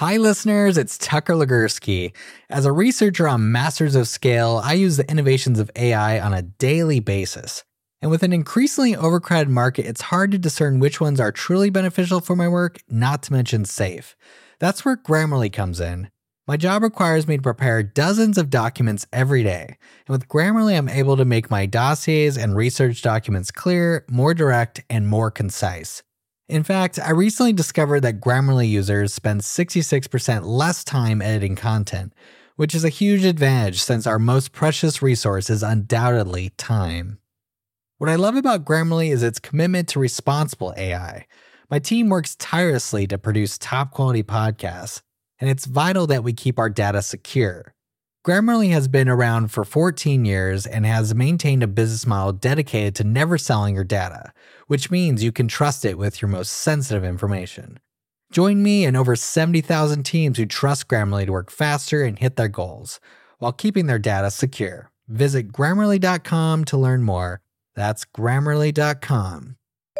Hi, listeners. It's Tucker Legursky. As a researcher on Masters of Scale, I use the innovations of AI on a daily basis. And with an increasingly overcrowded market, it's hard to discern which ones are truly beneficial for my work, not to mention safe. That's where Grammarly comes in. My job requires me to prepare dozens of documents every day. And with Grammarly, I'm able to make my dossiers and research documents clear, more direct, and more concise. In fact, I recently discovered that Grammarly users spend 66% less time editing content, which is a huge advantage since our most precious resource is undoubtedly time. What I love about Grammarly is its commitment to responsible AI. My team works tirelessly to produce top-quality podcasts, and it's vital that we keep our data secure. Grammarly has been around for 14 years and has maintained a business model dedicated to never selling your data, which means you can trust it with your most sensitive information. Join me and over 70,000 teams who trust Grammarly to work faster and hit their goals, while keeping their data secure. Visit Grammarly.com to learn more. That's Grammarly.com.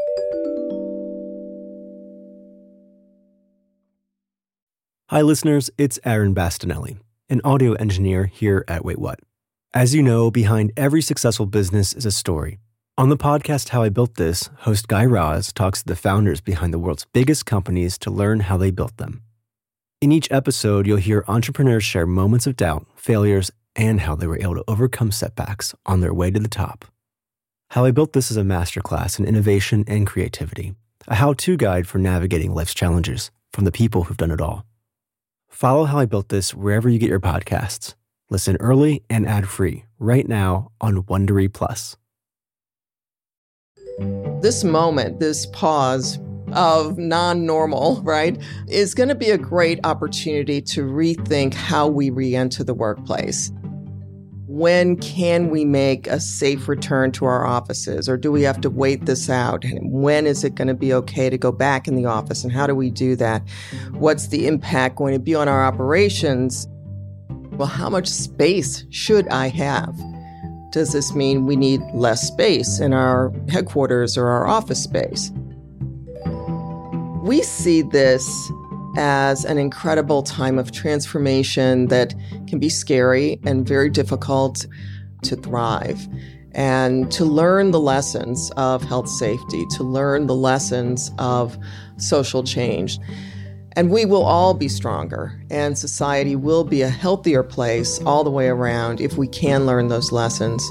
Hi, listeners. It's Aaron Bastinelli, an audio engineer here at Wait What. As you know, behind every successful business is a story. On the podcast How I Built This, host Guy Raz talks to the founders behind the world's biggest companies to learn how they built them. In each episode, you'll hear entrepreneurs share moments of doubt, failures, and how they were able to overcome setbacks on their way to the top. How I Built This is a masterclass in innovation and creativity, a how-to guide for navigating life's challenges from the people who've done it all. Follow How I Built This wherever you get your podcasts. Listen early and ad-free right now on Wondery Plus. This moment, this pause of non-normal, right, is going to be a great opportunity to rethink how we re-enter the workplace. When can we make a safe return to our offices, or do we have to wait this out? And when is it going to be okay to go back in the office, and how do we do that? What's the impact going to be on our operations? Well, how much space should I have? Does this mean we need less space in our headquarters or our office space? We see this as an incredible time of transformation that can be scary and very difficult to thrive, and to learn the lessons of health safety, to learn the lessons of social change. And we will all be stronger, and society will be a healthier place all the way around if we can learn those lessons.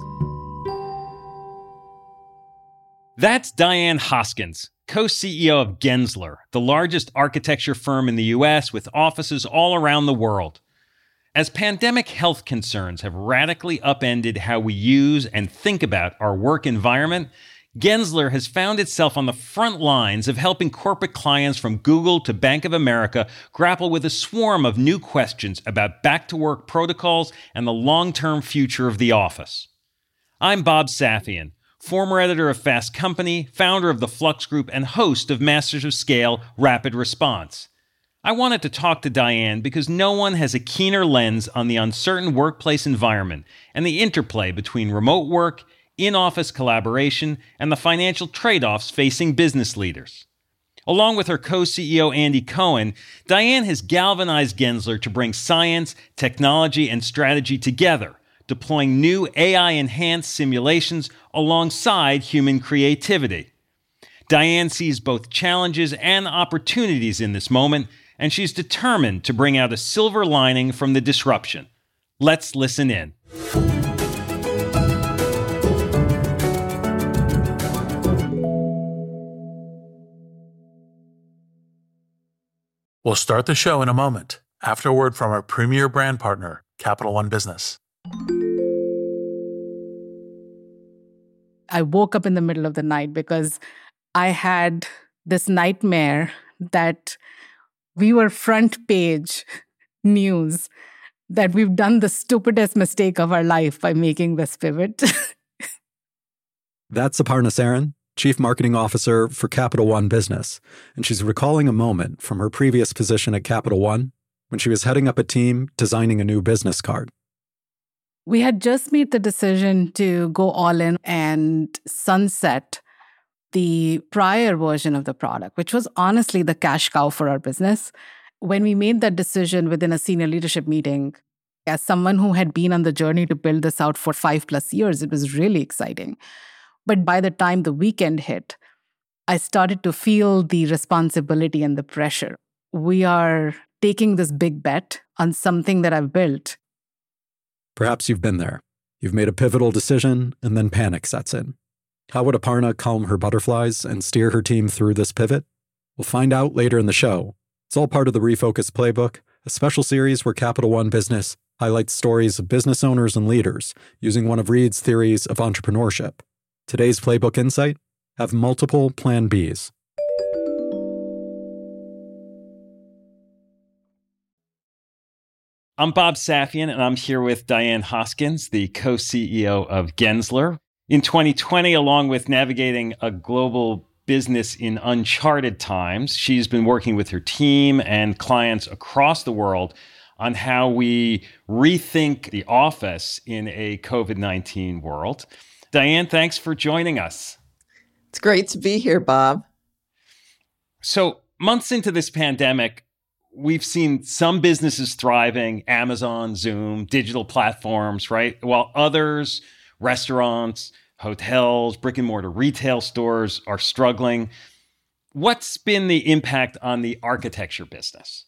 That's Diane Hoskins, co-CEO of Gensler, the largest architecture firm in the U.S. with offices all around the world. As pandemic health concerns have radically upended how we use and think about our work environment, Gensler has found itself on the front lines of helping corporate clients from Google to Bank of America grapple with a swarm of new questions about back-to-work protocols and the long-term future of the office. I'm Bob Safian, former editor of Fast Company, founder of the Flux Group, and host of Masters of Scale Rapid Response. I wanted to talk to Diane because no one has a keener lens on the uncertain workplace environment and the interplay between remote work, in-office collaboration, and the financial trade-offs facing business leaders. Along with her co-CEO Andy Cohen, Diane has galvanized Gensler to bring science, technology, and strategy together, deploying new AI-enhanced simulations alongside human creativity. Diane sees both challenges and opportunities in this moment, and she's determined to bring out a silver lining from the disruption. Let's listen in. We'll start the show in a moment, after a word from our premier brand partner, Capital One Business. I woke up in the middle of the night because I had this nightmare that we were front page news, that we've done the stupidest mistake of our life by making this pivot. That's Aparna Saran, Chief Marketing Officer for Capital One Business, and she's recalling a moment from her previous position at Capital One when she was heading up a team designing a new business card. We had just made the decision to go all in and sunset the prior version of the product, which was honestly the cash cow for our business. when we made that decision within a senior leadership meeting, as someone who had been on the journey to build this out for 5+ years, it was really exciting. But by the time the weekend hit, I started to feel the responsibility and the pressure. We are taking this big bet on something that I've built. Perhaps you've been there. You've made a pivotal decision, and then panic sets in. How would Aparna calm her butterflies and steer her team through this pivot? We'll find out later in the show. It's all part of the Refocus Playbook, a special series where Capital One Business highlights stories of business owners and leaders using one of Reid's theories of entrepreneurship. Today's Playbook Insight: have multiple Plan Bs. I'm Bob Safian, and I'm here with Diane Hoskins, the co-CEO of Gensler. In 2020, along with navigating a global business in uncharted times, she's been working with her team and clients across the world on how we rethink the office in a COVID-19 world. Diane, thanks for joining us. It's great to be here, Bob. So, months into this pandemic, we've seen some businesses thriving, Amazon, Zoom, digital platforms, right? While others, restaurants, hotels, brick and mortar retail stores are struggling. What's been the impact on the architecture business?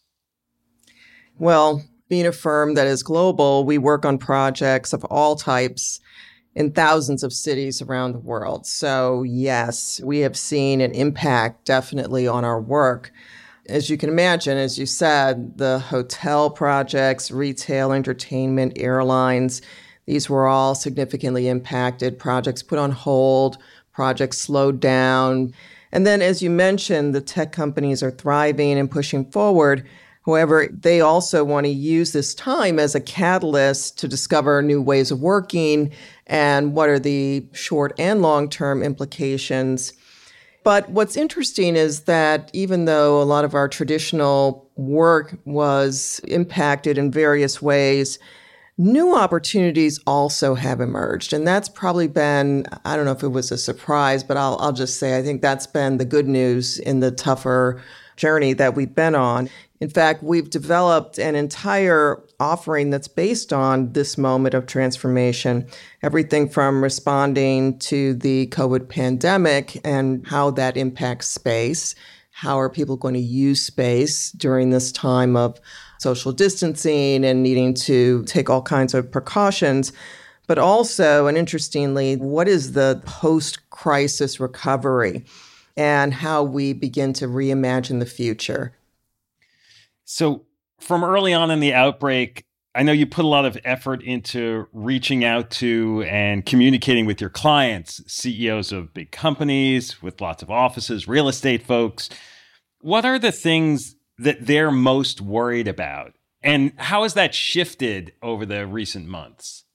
Well, being a firm that is global, we work on projects of all types in thousands of cities around the world. So yes, we have seen an impact definitely on our work. As you can imagine, as you said, the hotel projects, retail, entertainment, airlines, these were all significantly impacted. Projects put on hold, projects slowed down. And then, as you mentioned, the tech companies are thriving and pushing forward. However, they also want to use this time as a catalyst to discover new ways of working and what are the short and long-term implications. But what's interesting is that even though a lot of our traditional work was impacted in various ways, new opportunities also have emerged. And that's probably been, I don't know if it was a surprise, but I'll just say I think that's been the good news in the tougher journey that we've been on. In fact, we've developed an entire offering that's based on this moment of transformation, everything from responding to the COVID pandemic and how that impacts space. How are people going to use space during this time of social distancing and needing to take all kinds of precautions? But also, and interestingly, what is the post-crisis recovery and how we begin to reimagine the future? So from early on in the outbreak, I know you put a lot of effort into reaching out to and communicating with your clients, CEOs of big companies with lots of offices, real estate folks. What are the things that they're most worried about? And how has that shifted over the recent months?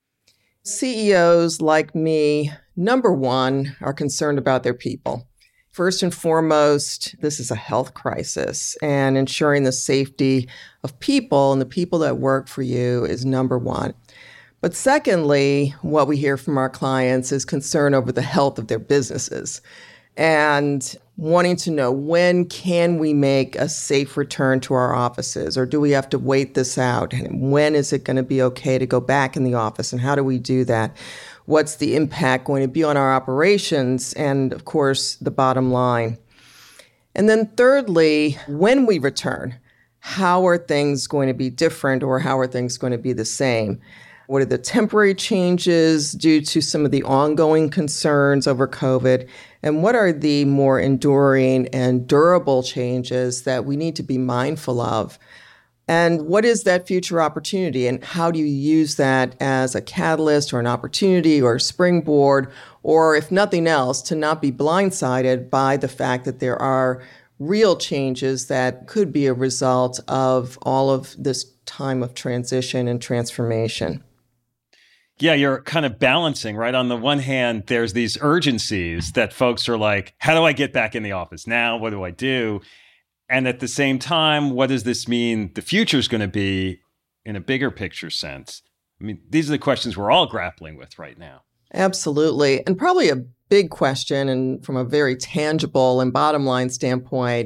CEOs like me, number one, are concerned about their people. First and foremost, this is a health crisis, and ensuring the safety of people and the people that work for you is number one. But secondly, what we hear from our clients is concern over the health of their businesses and wanting to know, when can we make a safe return to our offices, or do we have to wait this out? And when is it going to be okay to go back in the office, and how do we do that? What's the impact going to be on our operations and, of course, the bottom line? And then thirdly, when we return, how are things going to be different, or how are things going to be the same? What are the temporary changes due to some of the ongoing concerns over COVID? And what are the more enduring and durable changes that we need to be mindful of? And what is that future opportunity, and how do you use that as a catalyst or an opportunity or a springboard, or if nothing else, to not be blindsided by the fact that there are real changes that could be a result of all of this time of transition and transformation? Yeah, you're kind of balancing, right? On the one hand, there's these urgencies that folks are like, how do I get back in the office now? What do I do? And at the same time, what does this mean the future is going to be in a bigger picture sense? I mean, these are the questions we're all grappling with right now. Absolutely. And probably a big question, and from a very tangible and bottom line standpoint,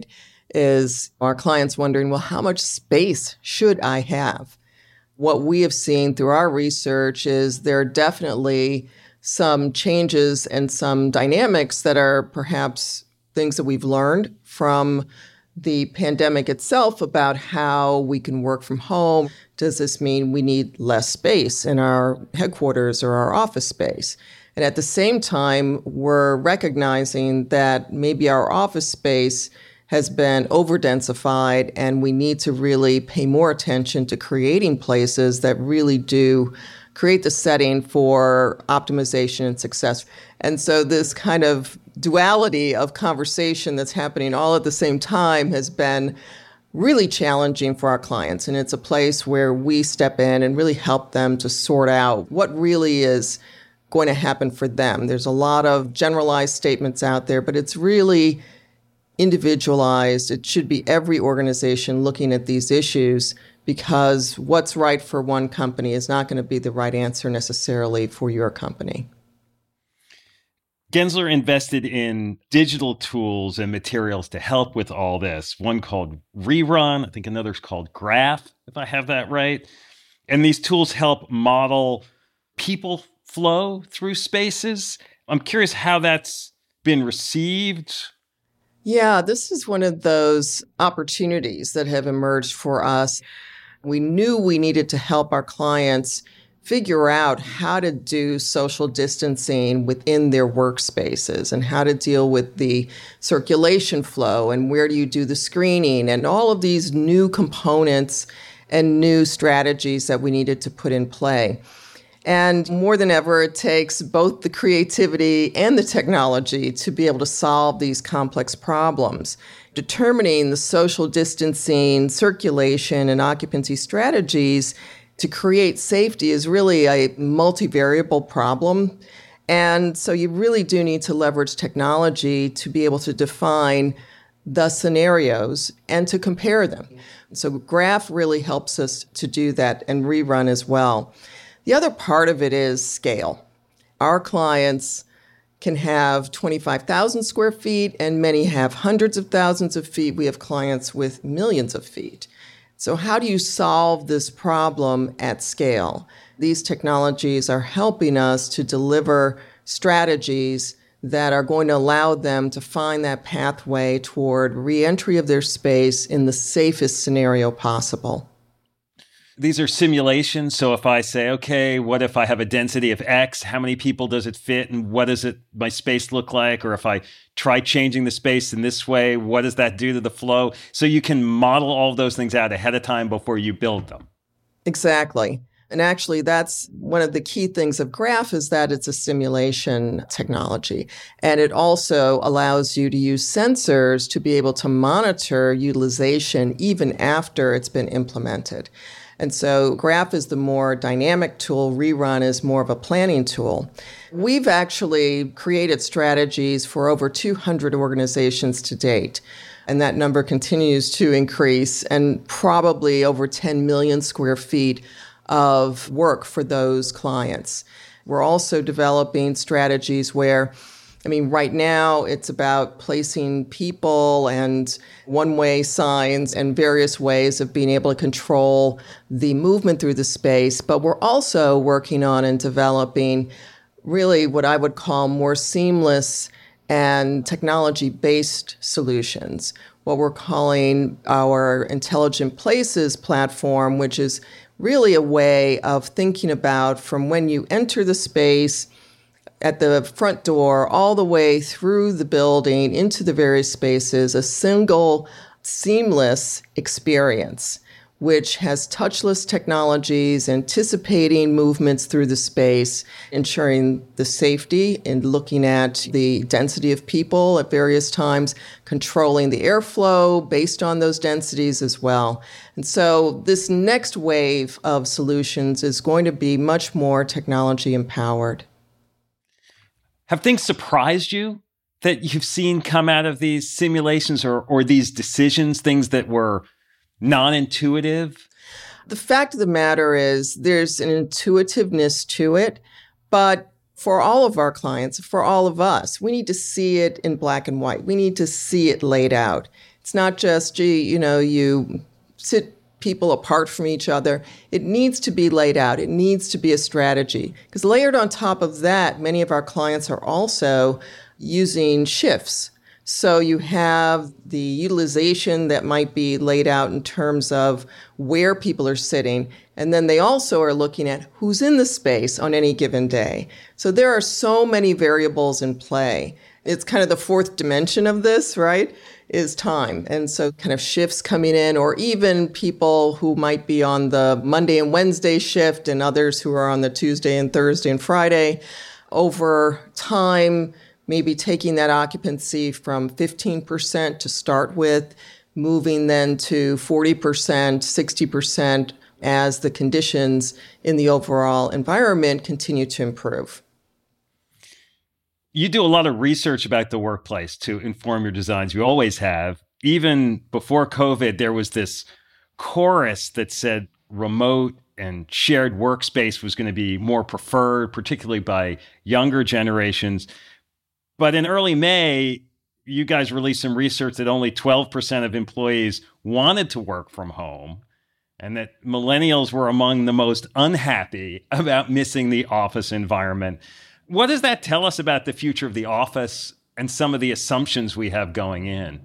is our clients wondering, well, how much space should I have? What we have seen through our research is there are definitely some changes and some dynamics that are perhaps things that we've learned from the pandemic itself about how we can work from home. Does this mean we need less space in our headquarters or our office space? And at the same time, we're recognizing that maybe our office space has been over-densified and we need to really pay more attention to creating places that really do create the setting for optimization and success. And so this kind of duality of conversation that's happening all at the same time has been really challenging for our clients. And it's a place where we step in and really help them to sort out what really is going to happen for them. There's a lot of generalized statements out there, but it's really individualized. It should be every organization looking at these issues, because what's right for one company is not going to be the right answer necessarily for your company. Gensler invested in digital tools and materials to help with all this. One called Rerun, I think another's called Graph, if I have that right. And these tools help model people flow through spaces. I'm curious how that's been received. Yeah, this is one of those opportunities that have emerged for us. We knew we needed to help our clients figure out how to do social distancing within their workspaces and how to deal with the circulation flow and where do you do the screening and all of these new components and new strategies that we needed to put in play. And more than ever, it takes both the creativity and the technology to be able to solve these complex problems. Determining the social distancing, circulation, and occupancy strategies to create safety is really a multivariable problem. And so you really do need to leverage technology to be able to define the scenarios and to compare them. So Graph really helps us to do that, and Rerun as well. The other part of it is scale. Our clients can have 25,000 square feet, and many have hundreds of thousands of feet. We have clients with millions of feet. So how do you solve this problem at scale? These technologies are helping us to deliver strategies that are going to allow them to find that pathway toward reentry of their space in the safest scenario possible. These are simulations. So if I say, okay, what if I have a density of X? How many people does it fit? And what does my space look like? Or if I try changing the space in this way, what does that do to the flow? So you can model all of those things out ahead of time before you build them. Exactly. And actually, that's one of the key things of Graph is that it's a simulation technology. And it also allows you to use sensors to be able to monitor utilization even after it's been implemented. And so Graph is the more dynamic tool. Rerun is more of a planning tool. We've actually created strategies for over 200 organizations to date. And that number continues to increase, and probably over 10 million square feet of work for those clients. We're also developing strategies where, right now it's about placing people and one-way signs and various ways of being able to control the movement through the space. But we're also working on and developing really what I would call more seamless and technology-based solutions. What we're calling our Intelligent Places platform, which is really a way of thinking about from when you enter the space at the front door all the way through the building into the various spaces, a single seamless experience, which has touchless technologies, anticipating movements through the space, ensuring the safety and looking at the density of people at various times, controlling the airflow based on those densities as well. And so this next wave of solutions is going to be much more technology empowered. Have things surprised you that you've seen come out of these simulations or these decisions, things that were non-intuitive? The fact of the matter is there's an intuitiveness to it, but for all of our clients, for all of us, we need to see it in black and white. We need to see it laid out. It's not just, you sit people apart from each other. It needs to be laid out. It needs to be a strategy. Because layered on top of that, many of our clients are also using shifts. So you have the utilization that might be laid out in terms of where people are sitting. And then they also are looking at who's in the space on any given day. So there are so many variables in play. It's kind of the fourth dimension of this, right, is time. And so kind of shifts coming in, or even people who might be on the Monday and Wednesday shift and others who are on the Tuesday and Thursday and Friday. Over time, maybe taking that occupancy from 15% to start with, moving then to 40%, 60% as the conditions in the overall environment continue to improve. You do a lot of research about the workplace to inform your designs. You always have. Even before COVID, there was this chorus that said remote and shared workspace was going to be more preferred, particularly by younger generations. But in early May, you guys released some research that only 12% of employees wanted to work from home, and that millennials were among the most unhappy about missing the office environment. What does that tell us about the future of the office and some of the assumptions we have going in?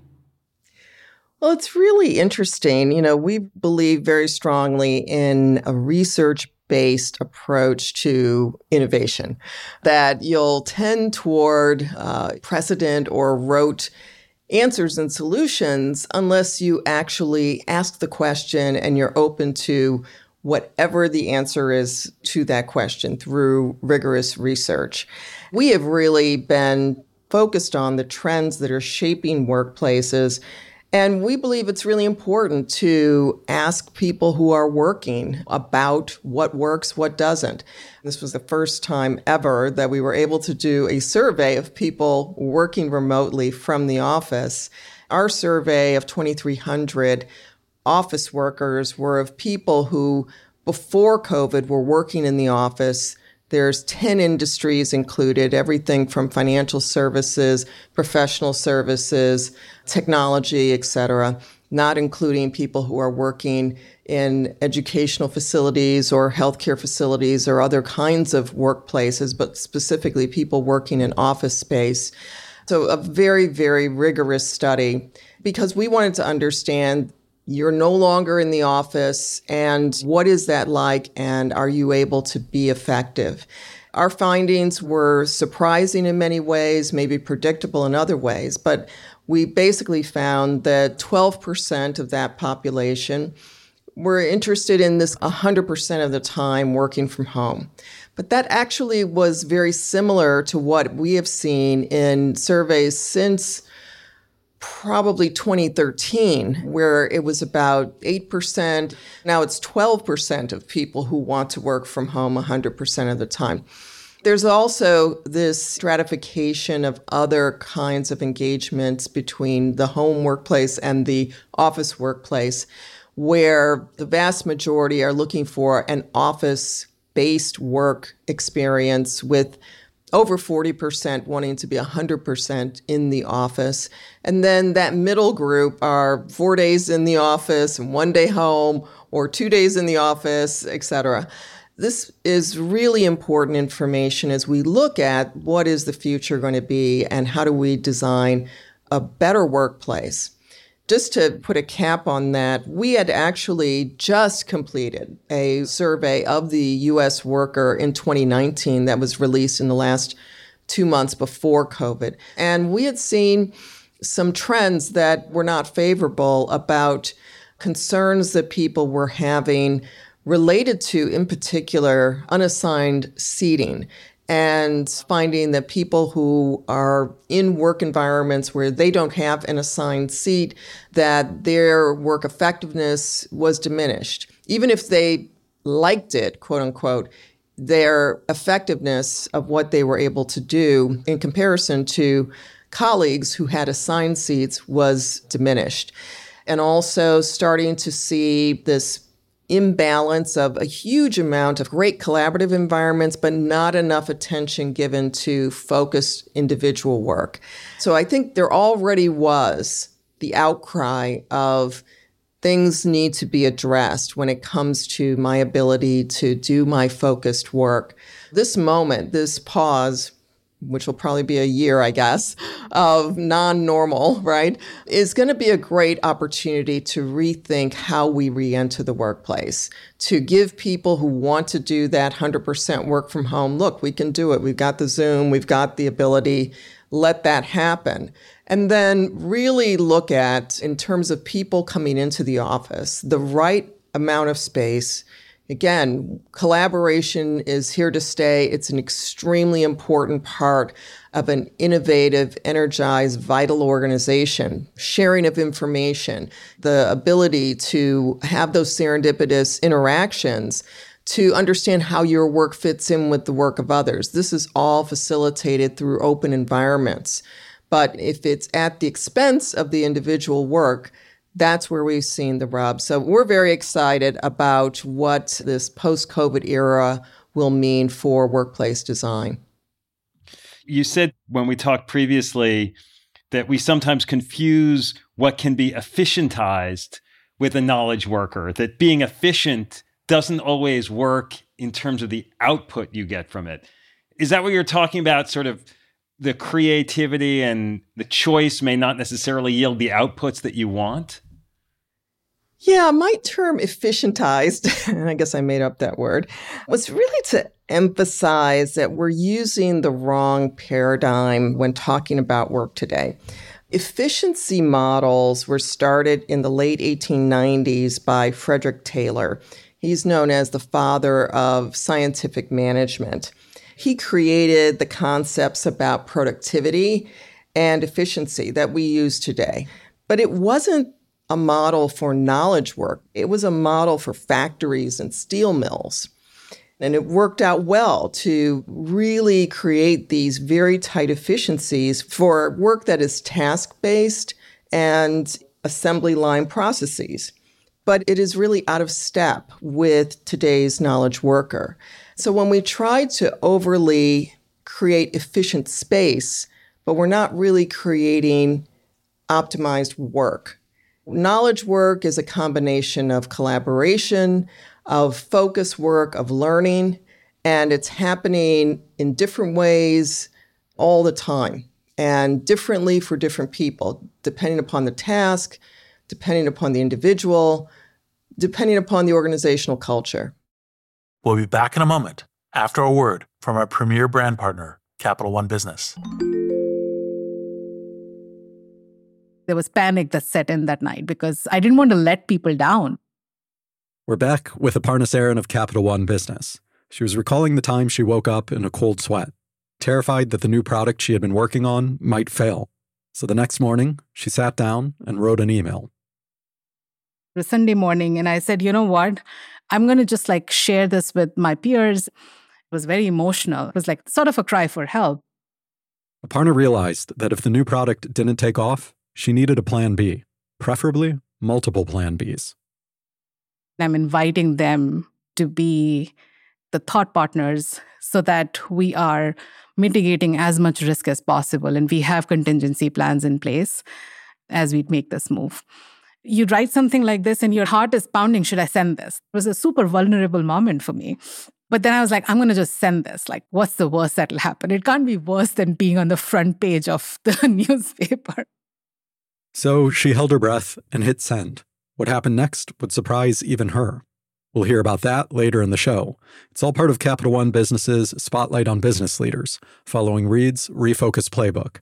Well, it's really interesting. We believe very strongly in a research-based approach to innovation, that you'll tend toward precedent or rote answers and solutions unless you actually ask the question and you're open to whatever the answer is to that question through rigorous research. We have really been focused on the trends that are shaping workplaces, and we believe it's really important to ask people who are working about what works, what doesn't. This was the first time ever that we were able to do a survey of people working remotely from the office. Our survey of 2,300 office workers were of people who, before COVID, were working in the office. There's 10 industries included, everything from financial services, professional services, technology, et cetera, not including people who are working in educational facilities or healthcare facilities or other kinds of workplaces, but specifically people working in office space. So a very, very rigorous study, because we wanted to understand, you're no longer in the office, and what is that like, and are you able to be effective? Our findings were surprising in many ways, maybe predictable in other ways, but we basically found that 12% of that population were interested in this 100% of the time working from home. But that actually was very similar to what we have seen in surveys since probably 2013, where it was about 8%. Now it's 12% of people who want to work from home 100% of the time. There's also this stratification of other kinds of engagements between the home workplace and the office workplace, where the vast majority are looking for an office-based work experience, with over 40% wanting to be 100% in the office. And then that middle group are 4 days in the office and 1 day home, or 2 days in the office, et cetera. This is really important information as we look at what is the future going to be and how do we design a better workplace. Just to put a cap on that, we had actually just completed a survey of the U.S. worker in 2019 that was released in the last 2 months before COVID. And we had seen some trends that were not favorable about concerns that people were having related to, in particular, unassigned seating, and finding that people who are in work environments where they don't have an assigned seat, that their work effectiveness was diminished. Even if they liked it, quote unquote, their effectiveness of what they were able to do in comparison to colleagues who had assigned seats was diminished. And also starting to see this imbalance of a huge amount of great collaborative environments, but not enough attention given to focused individual work. So I think there already was the outcry of things need to be addressed when it comes to my ability to do my focused work. This moment, this pause, which will probably be a year, I guess, of non-normal, right, is going to be a great opportunity to rethink how we re-enter the workplace, to give people who want to do that 100% work from home, look, we can do it. We've got the Zoom, we've got the ability, let that happen. And then really look at, in terms of people coming into the office, the right amount of space. Again, collaboration is here to stay. It's an extremely important part of an innovative, energized, vital organization. Sharing of information, the ability to have those serendipitous interactions, to understand how your work fits in with the work of others. This is all facilitated through open environments. But if it's at the expense of the individual work, that's where we've seen the rub. So we're very excited about what this post-COVID era will mean for workplace design. You said when we talked previously that we sometimes confuse what can be efficientized with a knowledge worker, that being efficient doesn't always work in terms of the output you get from it. Is that what you're talking about, sort of the creativity and the choice may not necessarily yield the outputs that you want? Yeah, my term efficientized, and I guess I made up that word, was really to emphasize that we're using the wrong paradigm when talking about work today. Efficiency models were started in the late 1890s by Frederick Taylor. He's known as the father of scientific management. He created the concepts about productivity and efficiency that we use today. But it wasn't a model for knowledge work. It was a model for factories and steel mills. And it worked out well to really create these very tight efficiencies for work that is task-based and assembly line processes. But it is really out of step with today's knowledge worker. So when we try to overly create efficient space, but we're not really creating optimized work. Knowledge work is a combination of collaboration, of focus work, of learning, and it's happening in different ways all the time and differently for different people, depending upon the task, depending upon the individual, depending upon the organizational culture. We'll be back in a moment after a word from our premier brand partner, Capital One Business. There was panic that set in that night because I didn't want to let people down. We're back with Aparna Saran of Capital One Business. She was recalling the time she woke up in a cold sweat, terrified that the new product she had been working on might fail. So the next morning, she sat down and wrote an email. It was Sunday morning, and I said, you know what? I'm going to just share this with my peers. It was very emotional. It was sort of a cry for help. Aparna realized that if the new product didn't take off, she needed a plan B, preferably multiple plan Bs. I'm inviting them to be the thought partners so that we are mitigating as much risk as possible and we have contingency plans in place as we make this move. You write something like this and your heart is pounding, should I send this? It was a super vulnerable moment for me. But then I was I'm going to just send this. What's the worst that'll happen? It can't be worse than being on the front page of the newspaper. So she held her breath and hit send. What happened next would surprise even her. We'll hear about that later in the show. It's all part of Capital One Business's Spotlight on Business Leaders, following Reed's Refocus Playbook.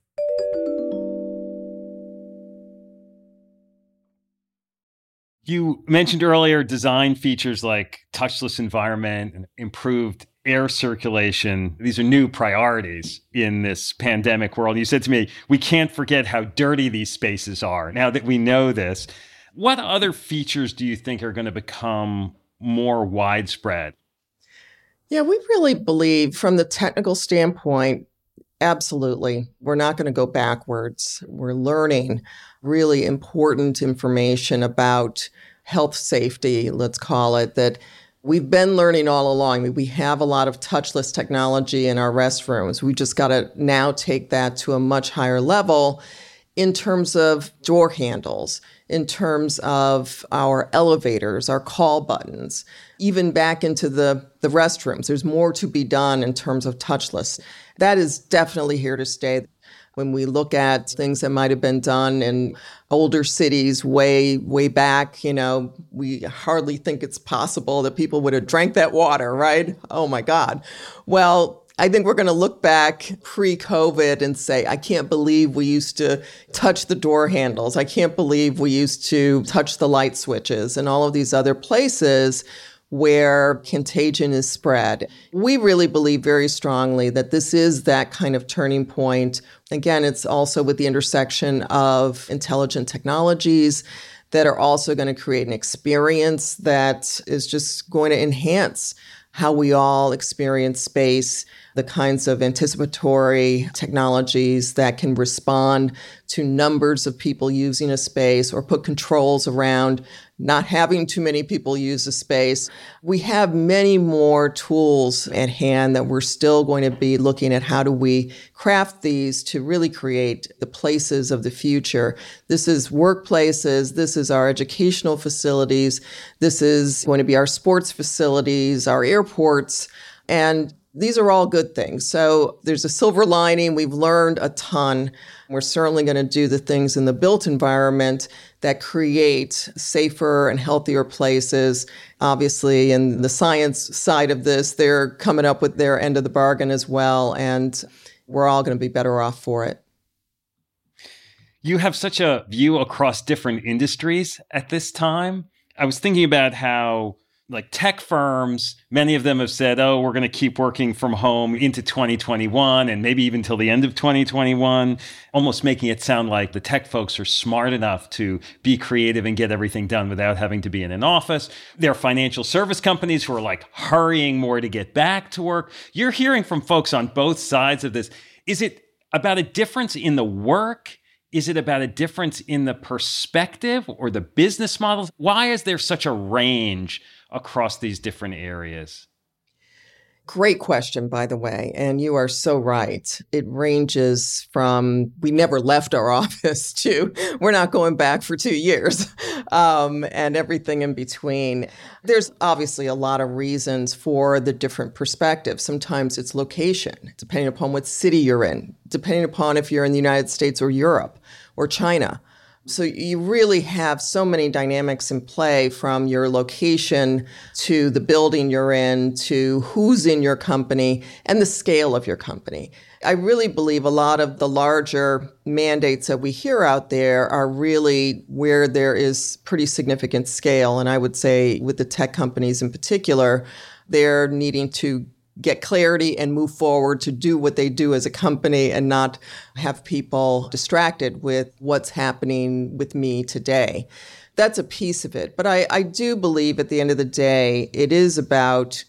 You mentioned earlier design features like touchless environment and improved air circulation. These are new priorities in this pandemic world. You said to me, we can't forget how dirty these spaces are. Now that we know this, what other features do you think are going to become more widespread? Yeah, we really believe from the technical standpoint, absolutely. We're not going to go backwards. We're learning really important information about health safety, let's call it, that we've been learning all along. We have a lot of touchless technology in our restrooms. We just got to now take that to a much higher level in terms of door handles, in terms of our elevators, our call buttons, even back into the restrooms. There's more to be done in terms of touchless. That is definitely here to stay. When we look at things that might have been done in older cities way back, we hardly think it's possible that people would have drank that water, right? Oh my God. Well, I think we're going to look back pre-COVID and say, I can't believe we used to touch the door handles. I can't believe we used to touch the light switches and all of these other places where contagion is spread. We really believe very strongly that this is that kind of turning point. Again, it's also with the intersection of intelligent technologies that are also going to create an experience that is just going to enhance how we all experience space, the kinds of anticipatory technologies that can respond to numbers of people using a space or put controls around not having too many people use a space. We have many more tools at hand that we're still going to be looking at how do we craft these to really create the places of the future. This is workplaces, this is our educational facilities, this is going to be our sports facilities, our airports, and these are all good things. So there's a silver lining. We've learned a ton. We're certainly going to do the things in the built environment that create safer and healthier places. Obviously, in the science side of this, they're coming up with their end of the bargain as well, and we're all going to be better off for it. You have such a view across different industries at this time. I was thinking about how tech firms, many of them have said, we're going to keep working from home into 2021 and maybe even till the end of 2021, almost making it sound like the tech folks are smart enough to be creative and get everything done without having to be in an office. There are financial service companies who are hurrying more to get back to work. You're hearing from folks on both sides of this. Is it about a difference in the work? Is it about a difference in the perspective or the business models? Why is there such a range across these different areas? Great question, by the way. And you are so right. It ranges from we never left our office to we're not going back for 2 years and everything in between. There's obviously a lot of reasons for the different perspectives. Sometimes it's location, depending upon what city you're in, depending upon if you're in the United States or Europe or China. So you really have so many dynamics in play, from your location to the building you're in to who's in your company and the scale of your company. I really believe a lot of the larger mandates that we hear out there are really where there is pretty significant scale. And I would say with the tech companies in particular, they're needing to get clarity and move forward to do what they do as a company and not have people distracted with what's happening with me today. That's a piece of it. But I do believe at the end of the day, it is about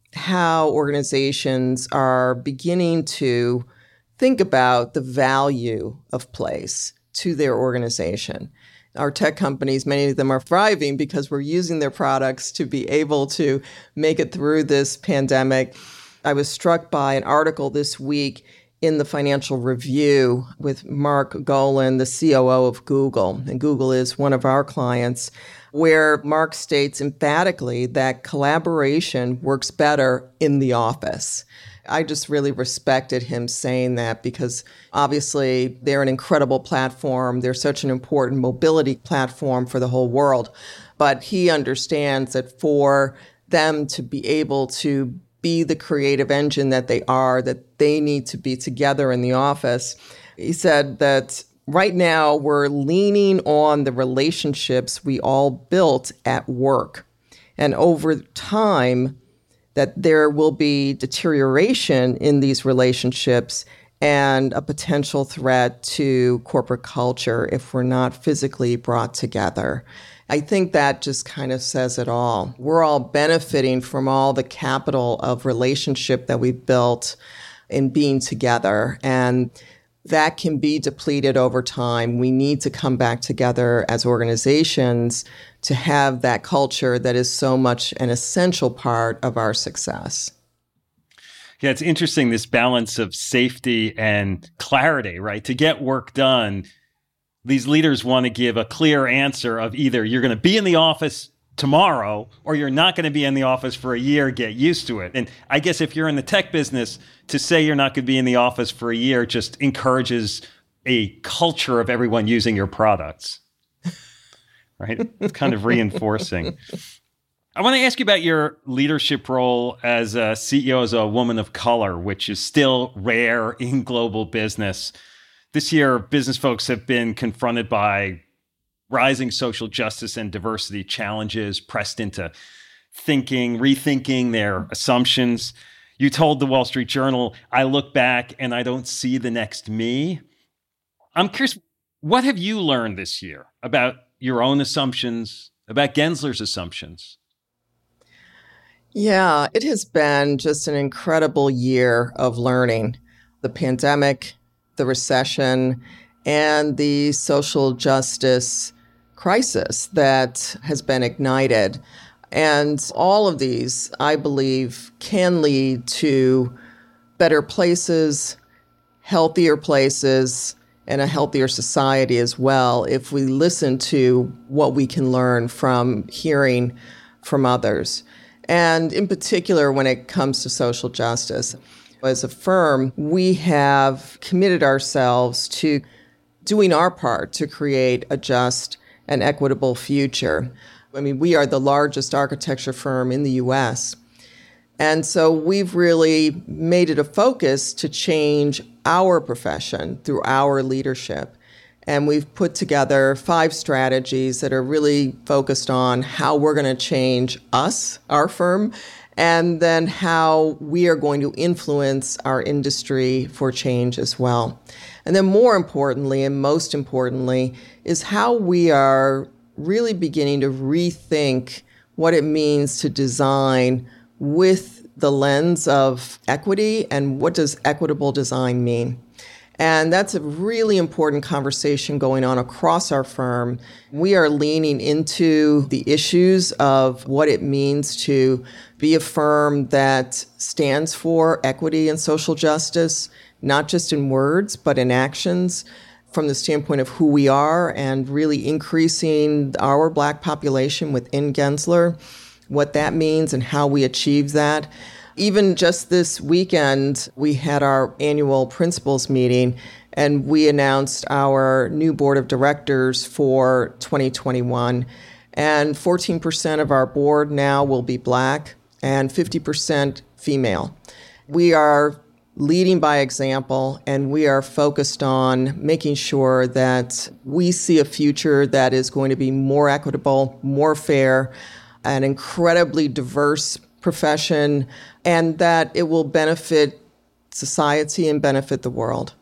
how organizations are beginning to think about the value of place to their organization. Our tech companies, many of them are thriving because we're using their products to be able to make it through this pandemic. I was struck by an article this week in the Financial Review with Mark Golan, the COO of Google, and Google is one of our clients, where Mark states emphatically that collaboration works better in the office. I just really respected him saying that because obviously they're an incredible platform. They're such an important mobility platform for the whole world. But he understands that for them to be able to be the creative engine that they are, that they need to be together in the office. He said that right now we're leaning on the relationships we all built at work. And over time, that there will be deterioration in these relationships and a potential threat to corporate culture if we're not physically brought together. I think that just kind of says it all. We're all benefiting from all the capital of relationship that we've built in being together, and that can be depleted over time. We need to come back together as organizations to have that culture that is so much an essential part of our success. Yeah, it's interesting, this balance of safety and clarity, right? To get work done, these leaders want to give a clear answer of either you're going to be in the office tomorrow or you're not going to be in the office for a year, get used to it. And I guess if you're in the tech business, to say you're not going to be in the office for a year just encourages a culture of everyone using your products, right? It's kind of reinforcing. I want to ask you about your leadership role as a CEO, as a woman of color, which is still rare in global business. This year, business folks have been confronted by rising social justice and diversity challenges, pressed into rethinking their assumptions. You told the Wall Street Journal, "I look back and I don't see the next me." I'm curious, what have you learned this year about your own assumptions, about Gensler's assumptions? Yeah, it has been just an incredible year of learning. The pandemic, the recession, and the social justice crisis that has been ignited. And all of these, I believe, can lead to better places, healthier places, and a healthier society as well if we listen to what we can learn from hearing from others. And in particular, when it comes to social justice, as a firm, we have committed ourselves to doing our part to create a just and equitable future. I mean, we are the largest architecture firm in the U.S., and so we've really made it a focus to change our profession through our leadership. And we've put together 5 strategies that are really focused on how we're going to change us, our firm, and then how we are going to influence our industry for change as well. And then more importantly, and most importantly, is how we are really beginning to rethink what it means to design with the lens of equity and what does equitable design mean. And that's a really important conversation going on across our firm. We are leaning into the issues of what it means to be a firm that stands for equity and social justice, not just in words, but in actions, from the standpoint of who we are and really increasing our Black population within Gensler, what that means and how we achieve that. Even just this weekend, we had our annual principals meeting, and we announced our new board of directors for 2021. And 14% of our board now will be Black and 50% female. We are leading by example, and we are focused on making sure that we see a future that is going to be more equitable, more fair, an incredibly diverse profession, and that it will benefit society and benefit the world.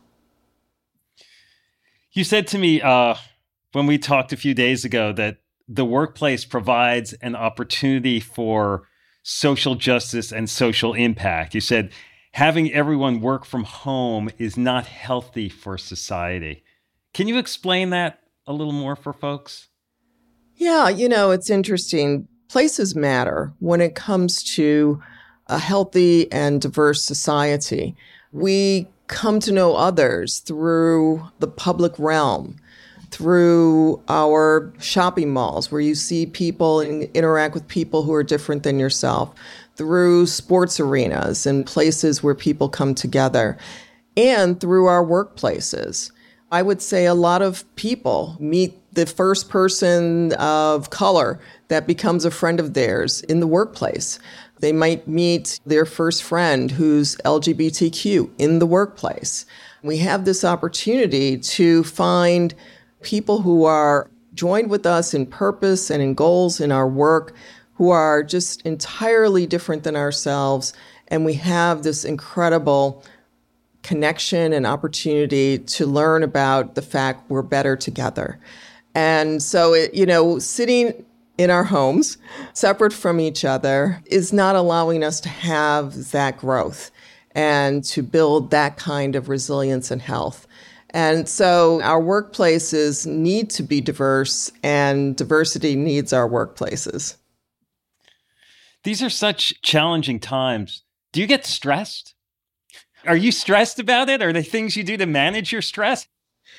You said to me when we talked a few days ago that the workplace provides an opportunity for social justice and social impact. You said having everyone work from home is not healthy for society. Can you explain that a little more for folks? Yeah, it's interesting. Places matter when it comes to a healthy and diverse society. We come to know others through the public realm, through our shopping malls where you see people and interact with people who are different than yourself, through sports arenas and places where people come together, and through our workplaces. I would say a lot of people meet the first person of color that becomes a friend of theirs in the workplace. They might meet their first friend who's LGBTQ in the workplace. We have this opportunity to find people who are joined with us in purpose and in goals in our work, who are just entirely different than ourselves. And we have this incredible connection and opportunity to learn about the fact we're better together. And so, sitting in our homes, separate from each other, is not allowing us to have that growth and to build that kind of resilience and health. And so our workplaces need to be diverse, and diversity needs our workplaces. These are such challenging times. Do you get stressed? Are you stressed about it? Are there things you do to manage your stress?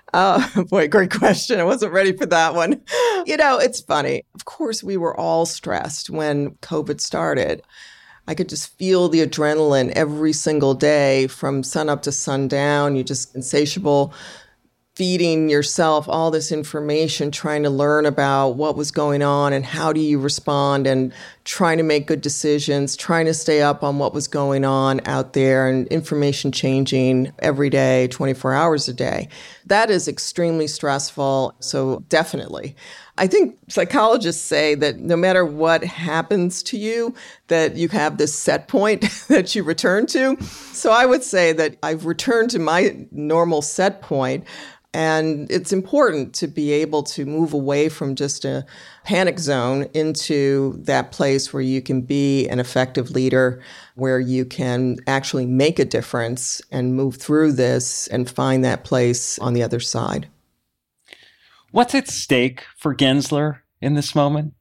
Oh, boy, great question. I wasn't ready for that one. It's funny. Of course, we were all stressed when COVID started. I could just feel the adrenaline every single day from sunup to sundown. You're just insatiable, feeding yourself all this information, trying to learn about what was going on and how do you respond, and trying to make good decisions, trying to stay up on what was going on out there, and information changing every day, 24 hours a day. That is extremely stressful. So definitely. I think psychologists say that no matter what happens to you, that you have this set point that you return to. So I would say that I've returned to my normal set point. And it's important to be able to move away from just a panic zone into that place where you can be an effective leader, where you can actually make a difference and move through this and find that place on the other side. What's at stake for Gensler in this moment?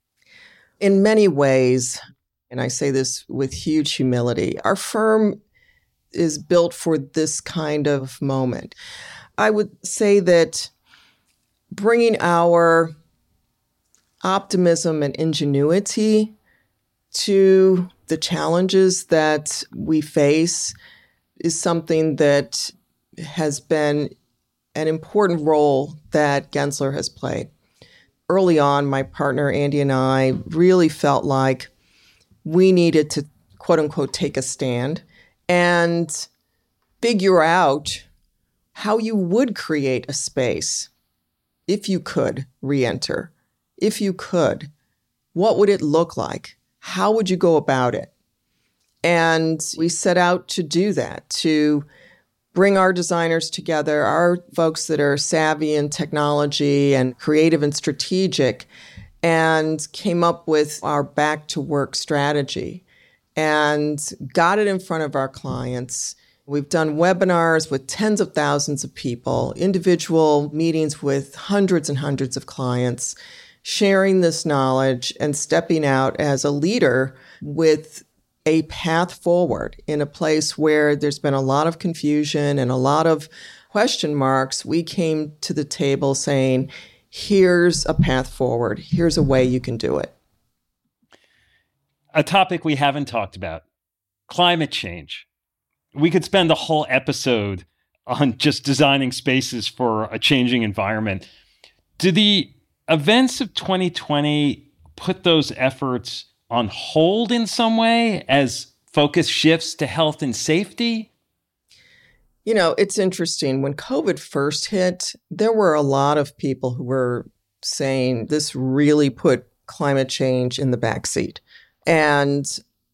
In many ways, and I say this with huge humility, our firm is built for this kind of moment. I would say that bringing our optimism and ingenuity to the challenges that we face is something that has been an important role that Gensler has played. Early on, my partner Andy and I really felt like we needed to, quote unquote, take a stand and figure out how you would create a space if you could re-enter. If you could, what would it look like? How would you go about it? And we set out to do that, to bring our designers together, our folks that are savvy in technology and creative and strategic, and came up with our back to work strategy and got it in front of our clients. We've done webinars with tens of thousands of people, individual meetings with hundreds and hundreds of clients, sharing this knowledge and stepping out as a leader with a path forward in a place where there's been a lot of confusion and a lot of question marks. We came to the table saying, here's a path forward. Here's a way you can do it. A topic we haven't talked about, climate change. We could spend a whole episode on just designing spaces for a changing environment. Do the events of 2020 put those efforts on hold in some way as focus shifts to health and safety? It's interesting. When COVID first hit, there were a lot of people who were saying this really put climate change in the backseat. And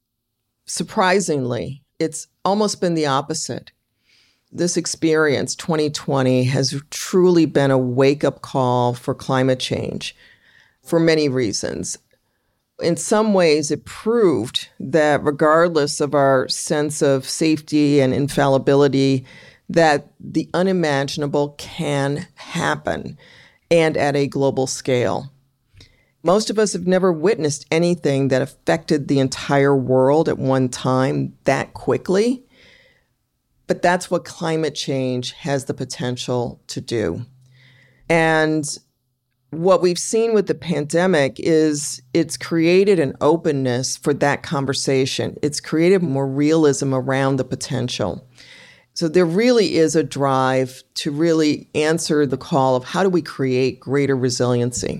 surprisingly, it's almost been the opposite. This experience, 2020, has truly been a wake-up call for climate change for many reasons. In some ways, it proved that regardless of our sense of safety and infallibility, that the unimaginable can happen, and at a global scale. Most of us have never witnessed anything that affected the entire world at one time that quickly. But that's what climate change has the potential to do. And what we've seen with the pandemic is it's created an openness for that conversation. It's created more realism around the potential. So there really is a drive to really answer the call of how do we create greater resiliency.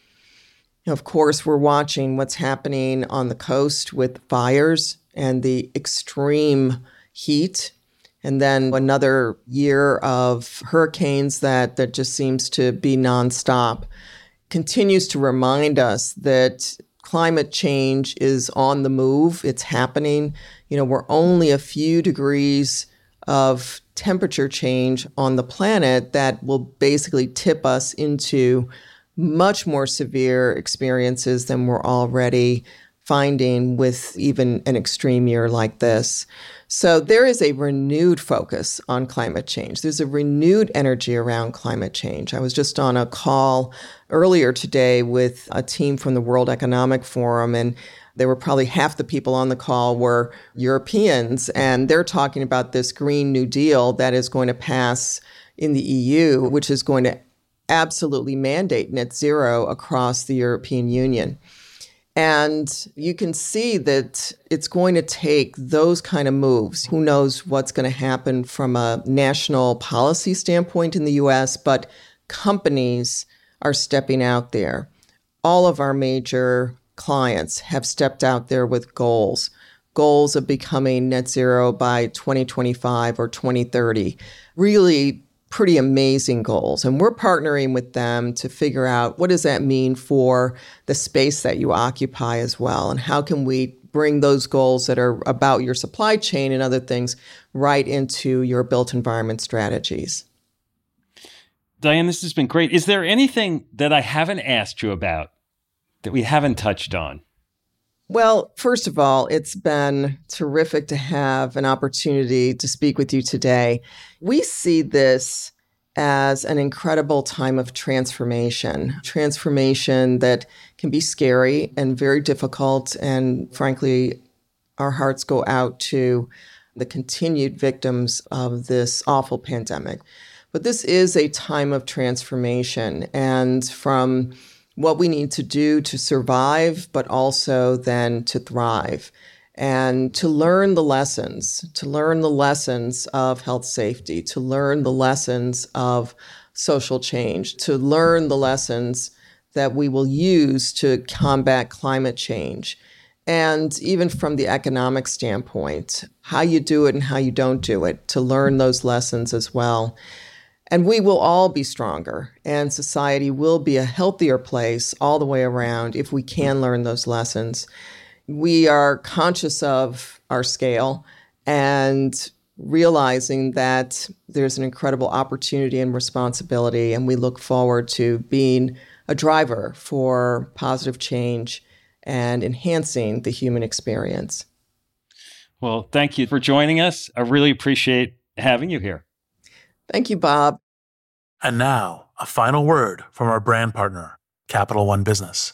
Of course, we're watching what's happening on the coast with fires and the extreme heat. And then another year of hurricanes that just seems to be nonstop continues to remind us that climate change is on the move. It's happening. We're only a few degrees of temperature change on the planet that will basically tip us into much more severe experiences than we're already finding with even an extreme year like this. So there is a renewed focus on climate change. There's a renewed energy around climate change. I was just on a call earlier today with a team from the World Economic Forum, and there were probably half the people on the call were Europeans, and they're talking about this Green New Deal that is going to pass in the EU, which is going to absolutely mandate net zero across the European Union. And you can see that it's going to take those kind of moves. Who knows what's going to happen from a national policy standpoint in the US, but companies are stepping out there. All of our major clients have stepped out there with goals of becoming net zero by 2025 or 2030. Really pretty amazing goals. And we're partnering with them to figure out what does that mean for the space that you occupy as well, and how can we bring those goals that are about your supply chain and other things right into your built environment strategies. Diane, this has been great. Is there anything that I haven't asked you about that we haven't touched on? Well, first of all, it's been terrific to have an opportunity to speak with you today. We see this as an incredible time of transformation that can be scary and very difficult. And frankly, our hearts go out to the continued victims of this awful pandemic. But this is a time of transformation, and from what we need to do to survive, but also then to thrive and to learn the lessons of health safety, to learn the lessons of social change, to learn the lessons that we will use to combat climate change. And even from the economic standpoint, how you do it and how you don't do it, to learn those lessons as well. And we will all be stronger, and society will be a healthier place all the way around if we can learn those lessons. We are conscious of our scale and realizing that there's an incredible opportunity and responsibility, and we look forward to being a driver for positive change and enhancing the human experience. Well, thank you for joining us. I really appreciate having you here. Thank you, Bob. And now, a final word from our brand partner, Capital One Business.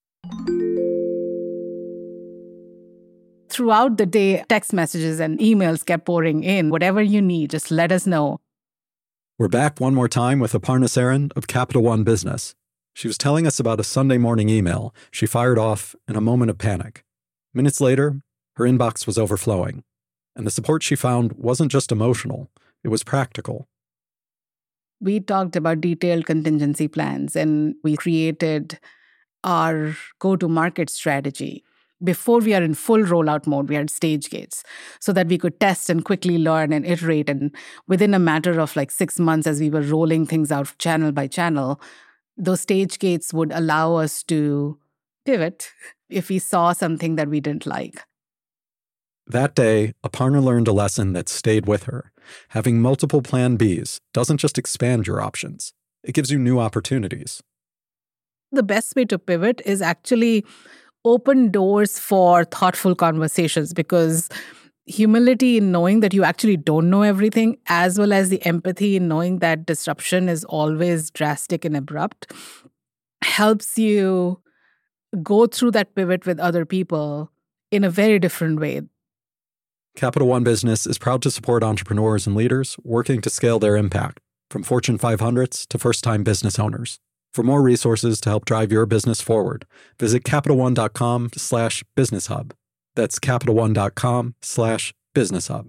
Throughout the day, text messages and emails kept pouring in. Whatever you need, just let us know. We're back one more time with Aparna Saran of Capital One Business. She was telling us about a Sunday morning email she fired off in a moment of panic. Minutes later, her inbox was overflowing. And the support she found wasn't just emotional, it was practical. We talked about detailed contingency plans, and we created our go-to-market strategy. Before we are in full rollout mode, we had stage gates so that we could test and quickly learn and iterate. And within a matter of 6 months, as we were rolling things out channel by channel, those stage gates would allow us to pivot if we saw something that we didn't like. That day, Aparna learned a lesson that stayed with her. Having multiple plan Bs doesn't just expand your options, it gives you new opportunities. The best way to pivot is actually open doors for thoughtful conversations, because humility in knowing that you actually don't know everything, as well as the empathy in knowing that disruption is always drastic and abrupt, helps you go through that pivot with other people in a very different way. Capital One Business is proud to support entrepreneurs and leaders working to scale their impact, from Fortune 500s to first-time business owners. For more resources to help drive your business forward, visit CapitalOne.com/BusinessHub. That's CapitalOne.com/BusinessHub.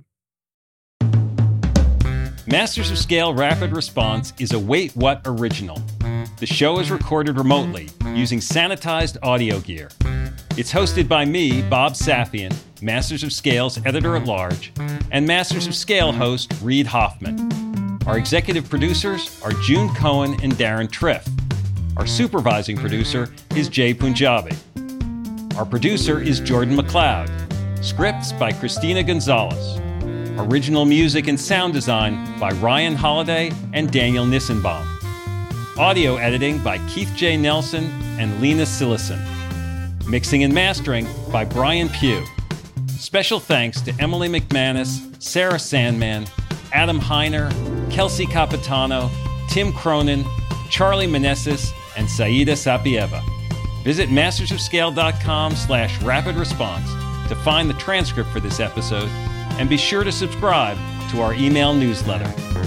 Masters of Scale Rapid Response is a Wait What original. The show is recorded remotely using sanitized audio gear. It's hosted by me, Bob Safian, Masters of Scale's editor-at-large, and Masters of Scale host Reid Hoffman. Our executive producers are June Cohen and Darren Triff. Our supervising producer is Jay Punjabi. Our producer is Jordan McLeod. Scripts by Christina Gonzalez. Original music and sound design by Ryan Holiday and Daniel Nissenbaum. Audio editing by Keith J. Nelson and Lena Sillison. Mixing and mastering by Brian Pugh. Special thanks to Emily McManus, Sarah Sandman, Adam Heiner, Kelsey Capitano, Tim Cronin, Charlie Meneses, and Saida Sapieva. Visit mastersofscale.com/rapid response to find the transcript for this episode, and be sure to subscribe to our email newsletter.